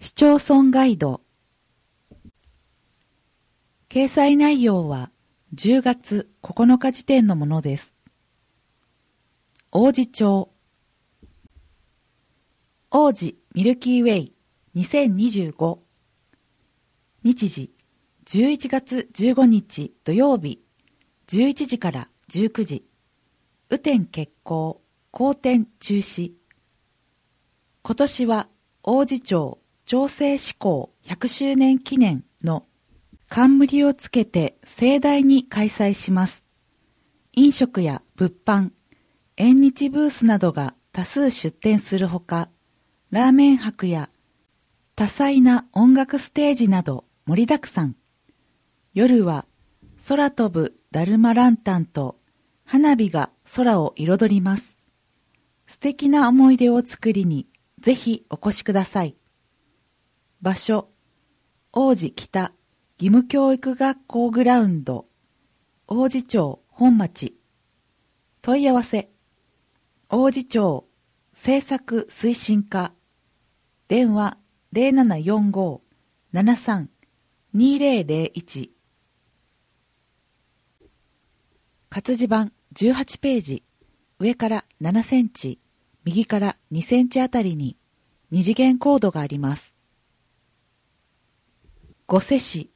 市町村ガイド。掲載内容は10月9日時点のものです。王子町。王子ミルキーウェイ2025。日時11月15日土曜日11時から19時。雨天決行、好天中止。今年は王子町町制施行100周年記念の冠をつけて盛大に開催します。飲食や物販、縁日ブースなどが多数出店するほか、ラーメン博や多彩な音楽ステージなど盛りだくさん。夜は空飛ぶだるまランタンと花火が空を彩ります。素敵な思い出を作りにぜひお越しください。場所、王子北義務教育学校グラウンド、王子町本町。問い合わせ、王子町政策推進課、電話0745-73-2001。活字版18ページ、上から7センチ、右から2センチあたりに二次元コードがあります。御所市、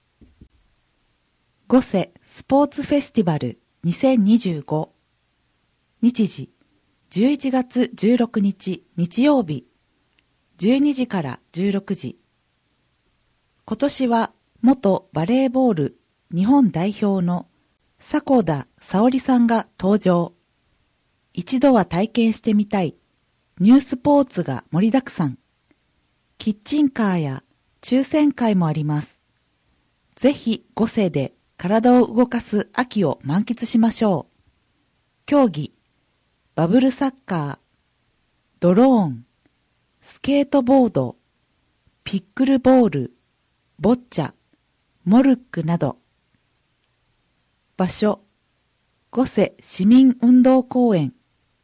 御所スポーツフェスティバル2025。日時11月16日日曜日12時から16時。今年は元バレーボール日本代表の迫田沙織さんが登場。一度は体験してみたいニュースポーツが盛りだくさん。キッチンカーや抽選会もあります。ぜひ御所で体を動かす秋を満喫しましょう。競技、バブルサッカー、ドローン、スケートボード、ピックルボール、ボッチャ、モルックなど。場所、御所市民運動公園。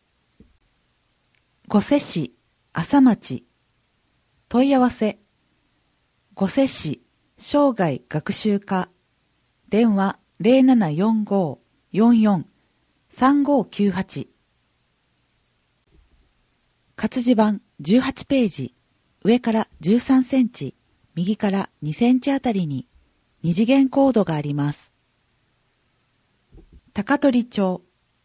御所市朝町。問い合わせ、御所市生涯学習課。電話0745-44-3598。活字版18ページ、上から13センチ、右から2センチあたりに二次元コードがあります。高取町。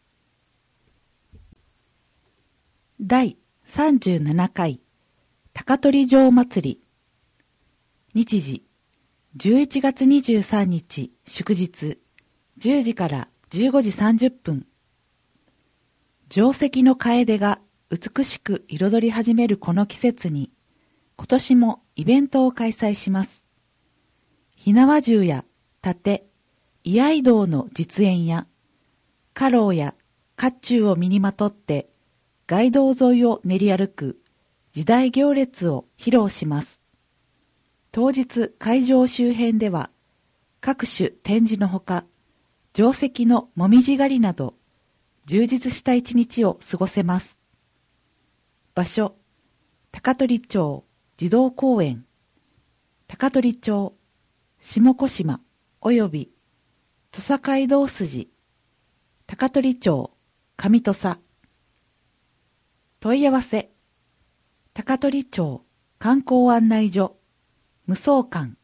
第37回高取城祭り。日時11月23日祝日10時から15時30分。定石の楓が美しく彩り始めるこの季節に今年もイベントを開催します。火縄銃や盾、居合道の実演や家老や甲冑を身にまとって街道沿いを練り歩く時代行列を披露します。当日会場周辺では各種展示のほか定石のもみじ狩りなど充実した一日を過ごせます。場所、高取町児童公園、高取町下小島および土佐街道筋、高取町上土佐。問い合わせ、高取町観光案内所無双館。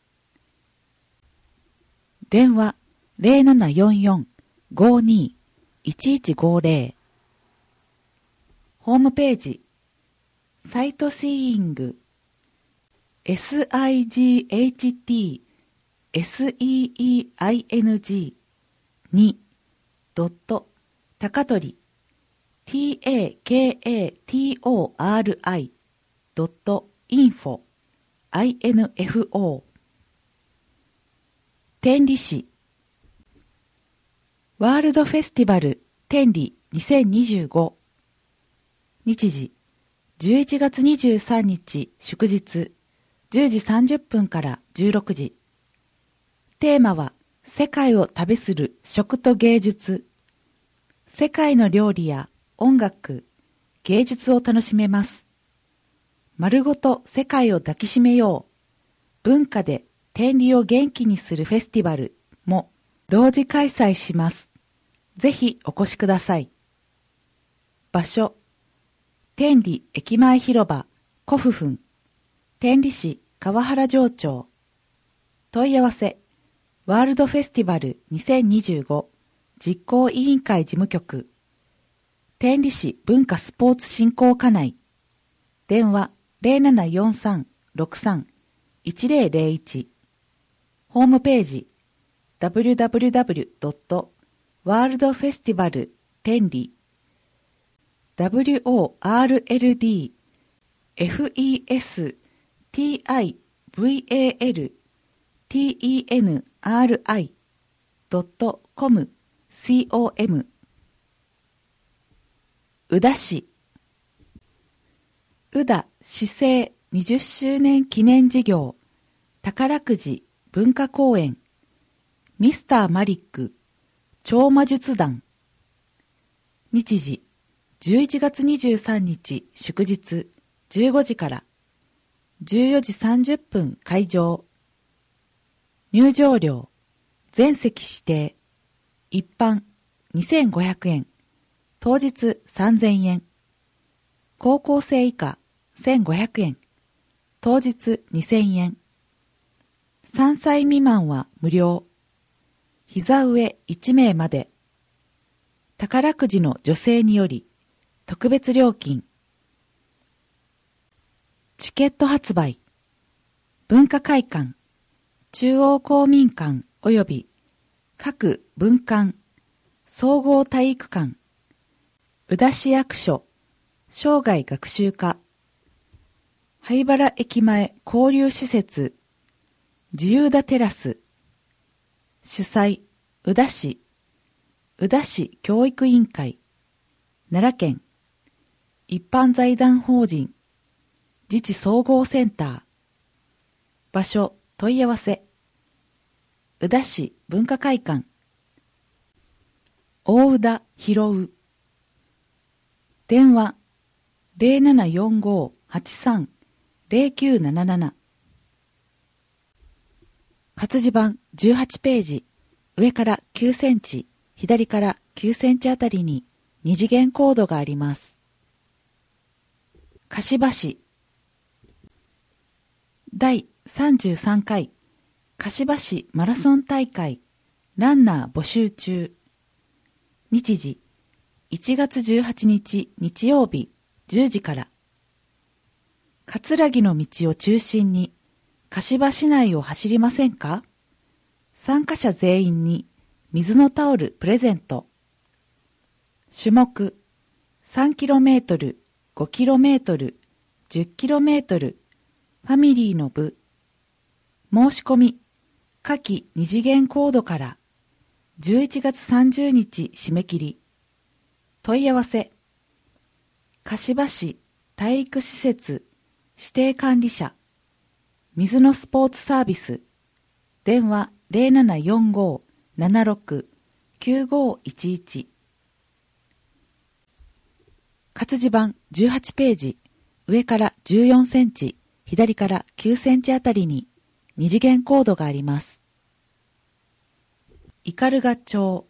電話0744-52-1150。ホームページ、サイトシーイング、SIGHT SEEING 2ドット高取 TAKATORI ドットinfo info。 天理市、ワールドフェスティバル天理2025。日時11月23日祝日10時30分から16時。テーマは世界を旅する食と芸術。世界の料理や音楽、芸術を楽しめます。 丸ごと世界を抱きしめよう。文化で天理を元気にするフェスティバルも同時開催します。ぜひお越しください。場所、天理駅前広場古府墳、天理市川原町長。問い合わせ、ワールドフェスティバル2025実行委員会事務局、天理市文化スポーツ振興課内、電話0743-63-1001、ホームページ www.worldfestival-tenli worldfestival-tenri.com 宇陀市宇陀市政20周年記念事業宝くじ文化公園ミスターマリック超魔術団日時11月23日祝日15時から14時30分開場入場料全席指定一般2500円当日3000円高校生以下1500円当日2000円3歳未満は無料膝上1名まで宝くじの助成により特別料金チケット発売文化会館中央公民館及び各文館総合体育館宇陀市役所生涯学習課灰原駅前交流施設自由田テラス主催宇陀市教育委員会奈良県一般財団法人自治総合センター場所問い合わせ宇陀市文化会館大宇陀拾う電話0745-83-0977活字版18ページ上から9センチ左から9センチあたりに二次元コードがあります。柏市第33回柏市マラソン大会ランナー募集中日時1月18日日曜日10時から葛城の道を中心に柏市内を走りませんか？参加者全員に水のタオルプレゼント。種目 3km、5km、10km、ファミリーの部。申し込み、下記二次元コードから11月30日締め切り。問い合わせ、柏市体育施設指定管理者水のスポーツサービス電話0745-76-9511活字版18ページ上から14センチ左から9センチあたりに二次元コードがあります。斑鳩町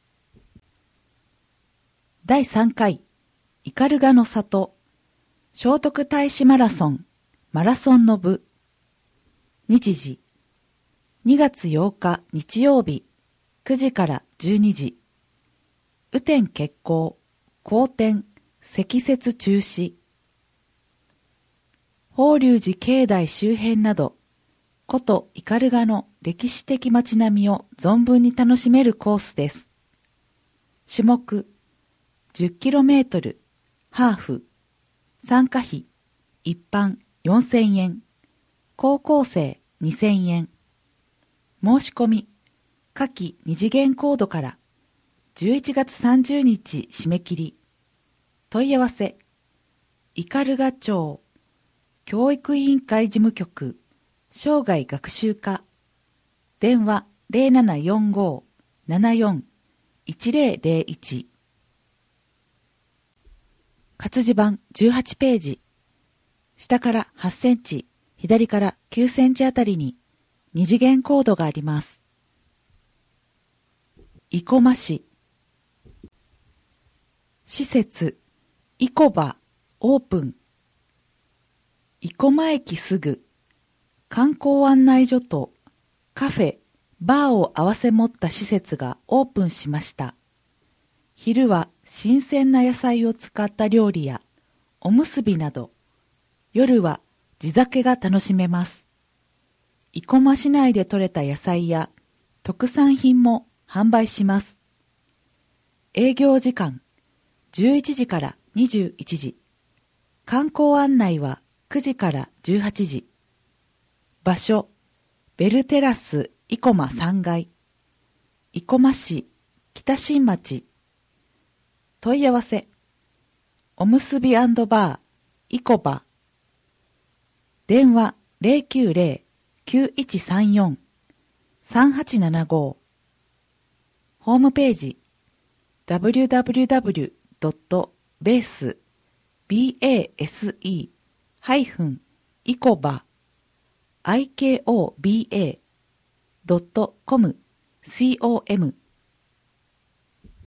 第3回斑鳩の里聖徳太子マラソンマラソンの部日時2月8日日曜日9時から12時雨天決行荒天積雪中止法隆寺境内周辺など古都斑鳩の歴史的街並みを存分に楽しめるコースです。種目 10km ハーフ参加費一般4000円高校生2000円申し込み下記二次元コードから11月30日締め切り問い合わせ斑鳩町教育委員会事務局生涯学習課電話0745-74-1001活字版18ページ下から8センチ、左から9センチあたりに2次元コードがあります。生駒市。施設、生駒オープン。生駒駅すぐ、観光案内所とカフェ、バーを合わせ持った施設がオープンしました。昼は新鮮な野菜を使った料理やおむすびなど、夜は地酒が楽しめます。生駒市内で採れた野菜や特産品も販売します。営業時間11時から21時。観光案内は9時から18時。場所、ベルテラス生駒3階。生駒市北新町。問い合わせ、おむすび&バー、生駒。電話090-9134-3875。ホームページ www.base-ikoba.com